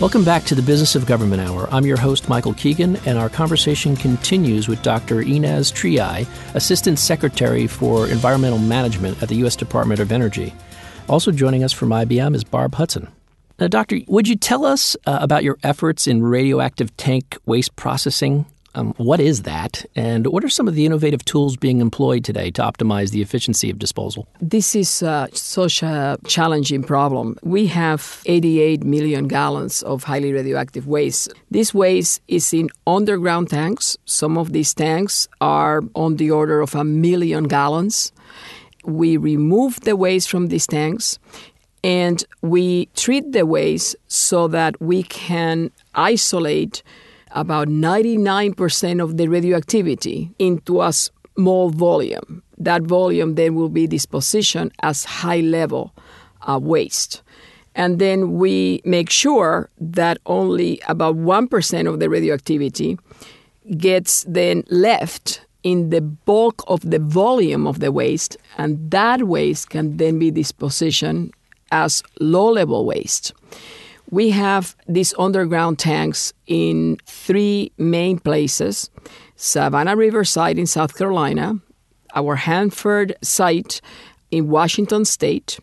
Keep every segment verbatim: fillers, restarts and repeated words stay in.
Welcome back to the Business of Government Hour. I'm your host, Michael Keegan, and our conversation continues with Doctor Inez Triay, Assistant Secretary for Environmental Management at the U S Department of Energy. Also joining us from I B M is Barb Hudson. Now, Doctor, would you tell us uh, about your efforts in radioactive tank waste processing? Um, what is that? And what are some of the innovative tools being employed today to optimize the efficiency of disposal? This is uh, such a challenging problem. We have eighty-eight million gallons of highly radioactive waste. This waste is in underground tanks. Some of these tanks are on the order of a million gallons. We remove the waste from these tanks, and we treat the waste so that we can isolate about ninety-nine percent of the radioactivity into a small volume. That volume then will be dispositioned as high-level uh, waste. And then we make sure that only about one percent of the radioactivity gets then left in the bulk of the volume of the waste, and that waste can then be dispositioned as low-level waste. We have these underground tanks in three main places: Savannah River site in South Carolina, our Hanford site in Washington State,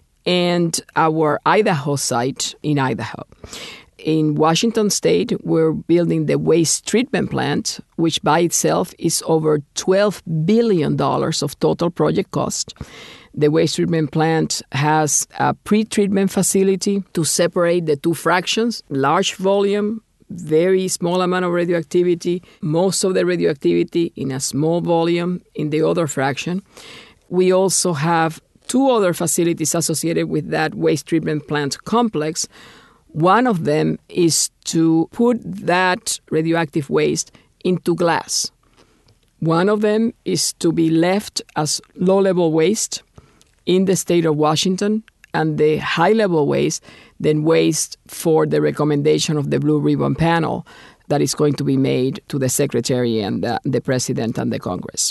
and our Idaho site in Idaho. In Washington State, we're building the waste treatment plant, which by itself is over twelve billion dollars of total project cost. The waste treatment plant has a pre-treatment facility to separate the two fractions, large volume, very small amount of radioactivity, most of the radioactivity in a small volume in the other fraction. We also have two other facilities associated with that waste treatment plant complex. One of them is to put that radioactive waste into glass. One of them is to be left as low-level waste in the state of Washington, and the high-level waste, then waste for the recommendation of the Blue Ribbon Panel that is going to be made to the Secretary and the, the President and the Congress.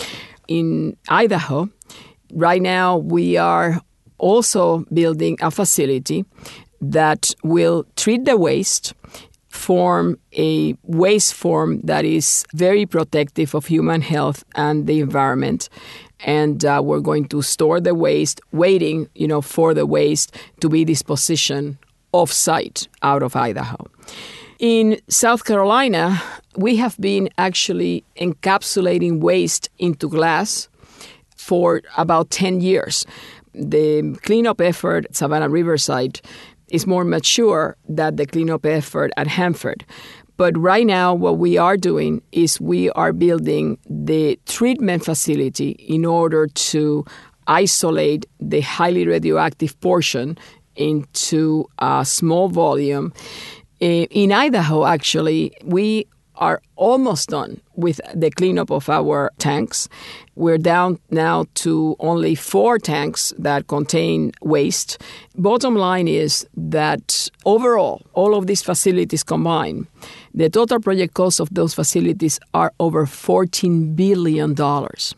In Idaho, right now we are also building a facility that will treat the waste, form a waste form that is very protective of human health and the environment. And uh, we're going to store the waste, waiting, you know, for the waste to be dispositioned off-site out of Idaho. In South Carolina, we have been actually encapsulating waste into glass for about ten years. The cleanup effort at Savannah Riverside is more mature than the cleanup effort at Hanford. But right now, what we are doing is we are building the treatment facility in order to isolate the highly radioactive portion into a small volume. In Idaho, actually, we are almost done with the cleanup of our tanks. We're down now to only four tanks that contain waste. Bottom line is that overall, all of these facilities combined, the total project cost of those facilities are over fourteen billion dollars.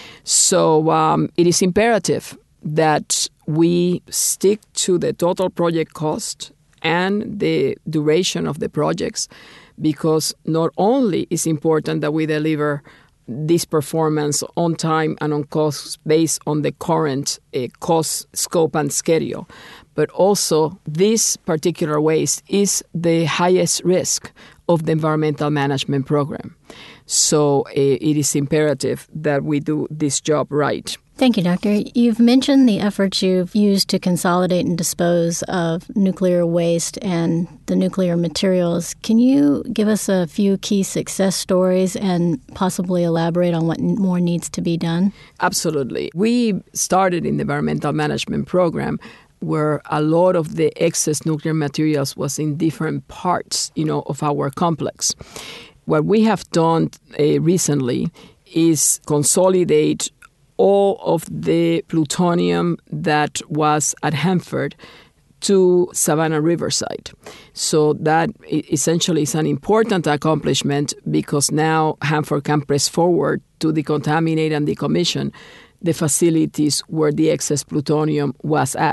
So um, it is imperative that we stick to the total project cost and the duration of the projects, because not only is important that we deliver this performance on time and on cost based on the current uh, cost, scope, and schedule, but also this particular waste is the highest risk of the environmental management program. So uh, it is imperative that we do this job right. Thank you, Doctor. You've mentioned the efforts you've used to consolidate and dispose of nuclear waste and the nuclear materials. Can you give us a few key success stories and possibly elaborate on what more needs to be done? Absolutely. We started in the environmental management program where a lot of the excess nuclear materials was in different parts, you know, of our complex. What we have done uh, recently is consolidate all of the plutonium that was at Hanford to Savannah Riverside. So that essentially is an important accomplishment because now Hanford can press forward to decontaminate and decommission the facilities where the excess plutonium was at.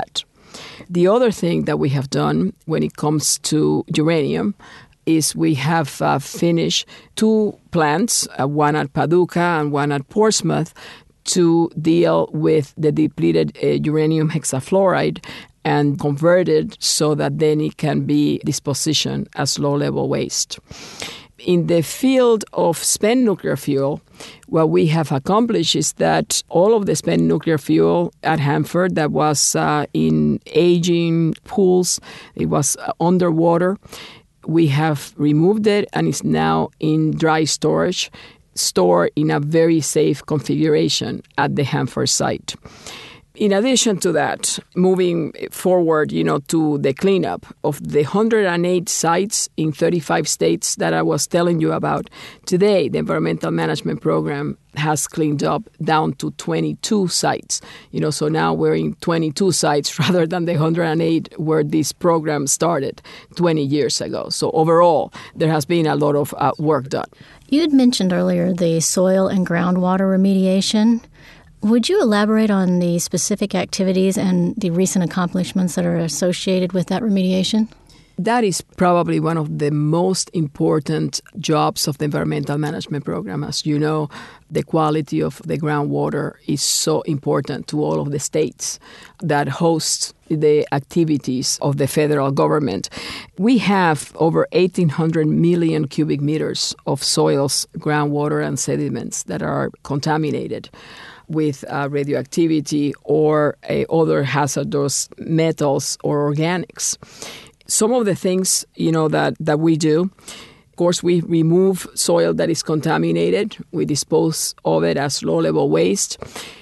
The other thing that we have done when it comes to uranium is we have uh, finished two plants, uh, one at Paducah and one at Portsmouth, to deal with the depleted uh, uranium hexafluoride and convert it so that then it can be dispositioned as low-level waste. In the field of spent nuclear fuel, what we have accomplished is that all of the spent nuclear fuel at Hanford that was uh, in aging pools, it was uh, underwater, we have removed it and it's now in dry storage, stored in a very safe configuration at the Hanford site. In addition to that, moving forward, you know, to the cleanup of the one hundred eight sites in thirty-five states that I was telling you about, today the Environmental Management Program has cleaned up down to twenty-two sites. You know, so now we're in twenty-two sites rather than the one hundred eight where this program started twenty years ago. So overall, there has been a lot of uh, work done. You had mentioned earlier the soil and groundwater remediation. Would you elaborate on the specific activities and the recent accomplishments that are associated with that remediation? That is probably one of the most important jobs of the Environmental Management Program. As you know, the quality of the groundwater is so important to all of the states that host the activities of the federal government. We have over eighteen hundred million cubic meters of soils, groundwater, and sediments that are contaminated with uh, radioactivity or uh, other hazardous metals or organics. Some of the things, you know, that, that we do, of course, we remove soil that is contaminated. We dispose of it as low-level waste.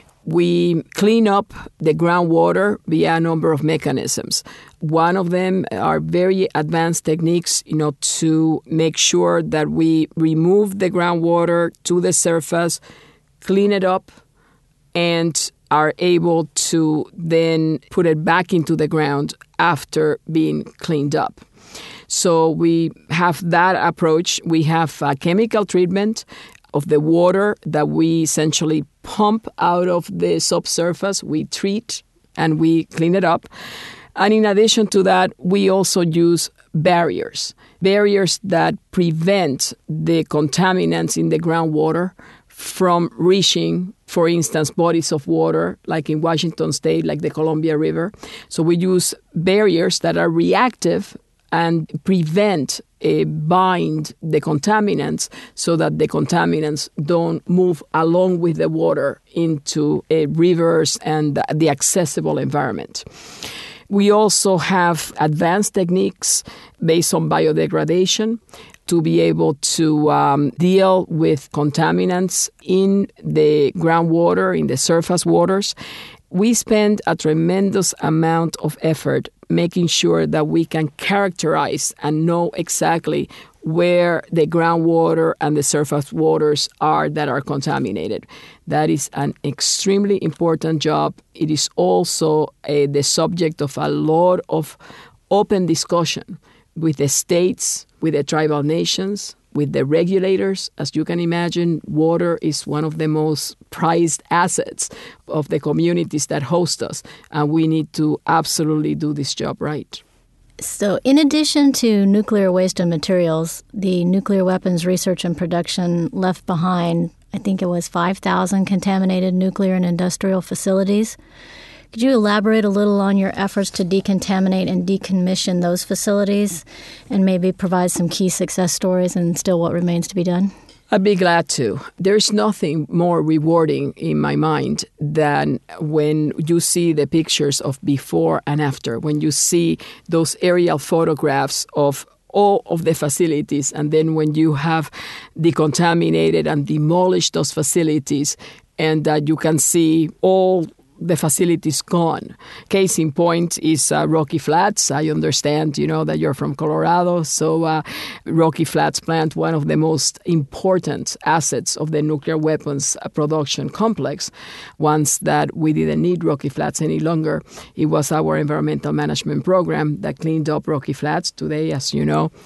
We clean up the groundwater via a number of mechanisms. One of them are very advanced techniques, you know, to make sure that we remove the groundwater to the surface, clean it up, and are able to then put it back into the ground after being cleaned up. So we have that approach. We have a chemical treatment of the water that we essentially pump out of the subsurface. We treat and we clean it up. And in addition to that, we also use barriers, barriers that prevent the contaminants in the groundwater from reaching, for instance, bodies of water, like in Washington State, like the Columbia River. So we use barriers that are reactive and prevent, uh, bind the contaminants so that the contaminants don't move along with the water into uh, rivers and the accessible environment. We also have advanced techniques based on biodegradation to be able to um, deal with contaminants in the groundwater, in the surface waters. We spend a tremendous amount of effort making sure that we can characterize and know exactly where the groundwater and the surface waters are that are contaminated. That is an extremely important job. It is also uh, the subject of a lot of open discussion with the states, with the tribal nations, with the regulators. As you can imagine, water is one of the most prized assets of the communities that host us, and we need to absolutely do this job right. So in addition to nuclear waste and materials, the Nuclear Weapons Research and Production left behind, I think it was five thousand contaminated nuclear and industrial facilities. Could you elaborate a little on your efforts to decontaminate and decommission those facilities and maybe provide some key success stories and still what remains to be done? I'd be glad to. There's nothing more rewarding in my mind than when you see the pictures of before and after, when you see those aerial photographs of all of the facilities, and then when you have decontaminated and demolished those facilities, and that uh, you can see all the facility's gone. Case in point is uh, Rocky Flats. I understand, you know, that you're from Colorado. So uh, Rocky Flats plant, one of the most important assets of the nuclear weapons production complex. Once that we didn't need Rocky Flats any longer, it was our environmental management program that cleaned up Rocky Flats. Today, as you know,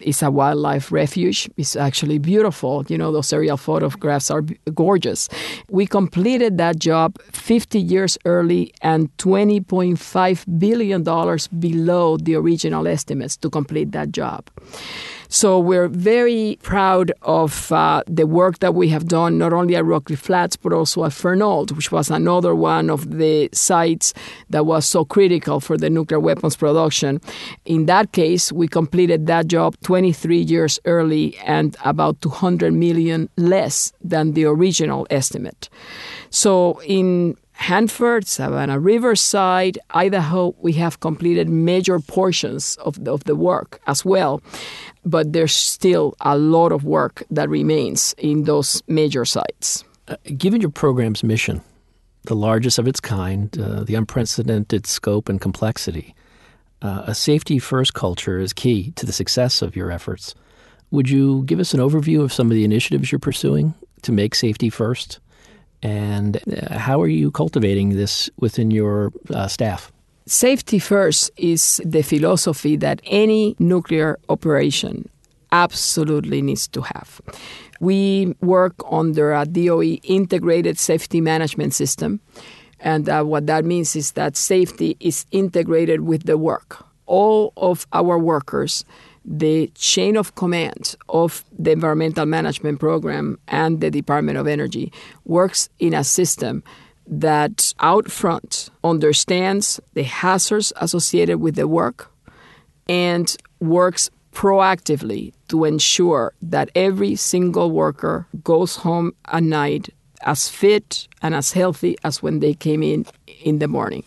is a wildlife refuge. It's actually beautiful. You know, those aerial photographs are b- gorgeous. We completed that job fifty years early and twenty point five billion dollars below the original estimates to complete that job. So we're very proud of uh, the work that we have done, not only at Rocky Flats, but also at Fernald, which was another one of the sites that was so critical for the nuclear weapons production. In that case, we completed that job twenty-three years early and about two hundred million dollars less than the original estimate. So in Hanford, Savannah Riverside, Idaho, we have completed major portions of the, of the work as well. But there's still a lot of work that remains in those major sites. Uh, given your program's mission, the largest of its kind, uh, the unprecedented scope and complexity, uh, a safety-first culture is key to the success of your efforts. Would you give us an overview of some of the initiatives you're pursuing to make safety first? And uh, how are you cultivating this within your uh, staff? Safety first is the philosophy that any nuclear operation absolutely needs to have. We work under a D O E integrated safety management system. And uh, what that means is that safety is integrated with the work. All of our workers, the chain of command of the Environmental Management Program and the Department of Energy works in a system that out front understands the hazards associated with the work and works proactively to ensure that every single worker goes home at night as fit and as healthy as when they came in in the morning.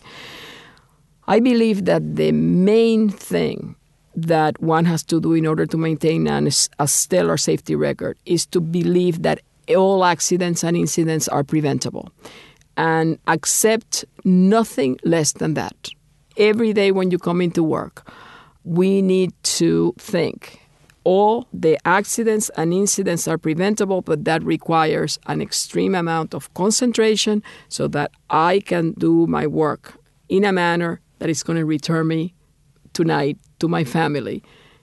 I believe that the main thing that one has to do in order to maintain an, a stellar safety record is to believe that all accidents and incidents are preventable and accept nothing less than that. Every day when you come into work, we need to think all the accidents and incidents are preventable, but that requires an extreme amount of concentration so that I can do my work in a manner that is going to return me tonight to my family,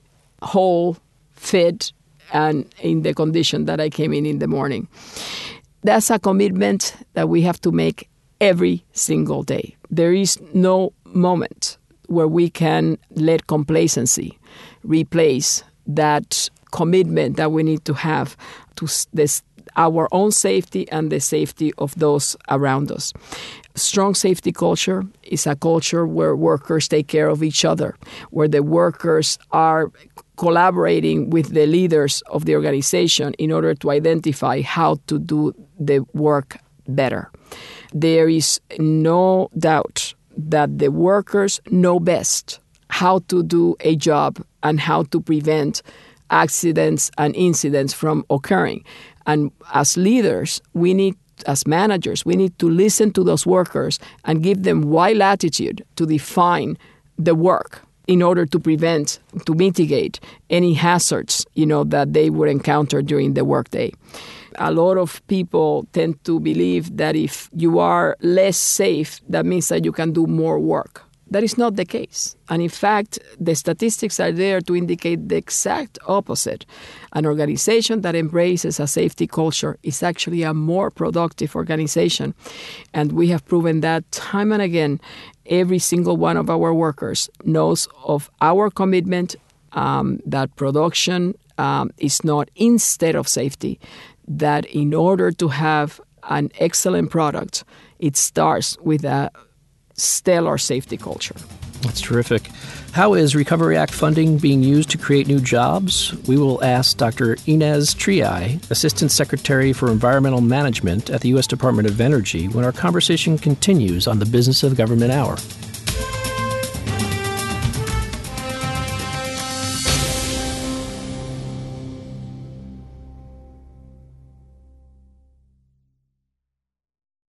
whole, fit, and in the condition that I came in in the morning. That's a commitment that we have to make every single day. There is no moment where we can let complacency replace that commitment that we need to have to this, our own safety and the safety of those around us. Strong safety culture is a culture where workers take care of each other, where the workers are collaborating with the leaders of the organization in order to identify how to do the work better. There is no doubt that the workers know best how to do a job and how to prevent accidents and incidents from occurring. And as leaders, we need, as managers, we need to listen to those workers and give them wide latitude to define the work in order to prevent, to mitigate any hazards, you know, that they would encounter during the workday. A lot of people tend to believe that if you are less safe, that means that you can do more work. That is not the case. And in fact, the statistics are there to indicate the exact opposite. An organization that embraces a safety culture is actually a more productive organization. And we have proven that time and again. Every single one of our workers knows of our commitment um, that production um, is not instead of safety, that in order to have an excellent product, it starts with a stellar safety culture. That's terrific. How is Recovery Act funding being used to create new jobs? We will ask Doctor Inez Triay, Assistant Secretary for Environmental Management at the U S Department of Energy, when our conversation continues on the Business of Government Hour.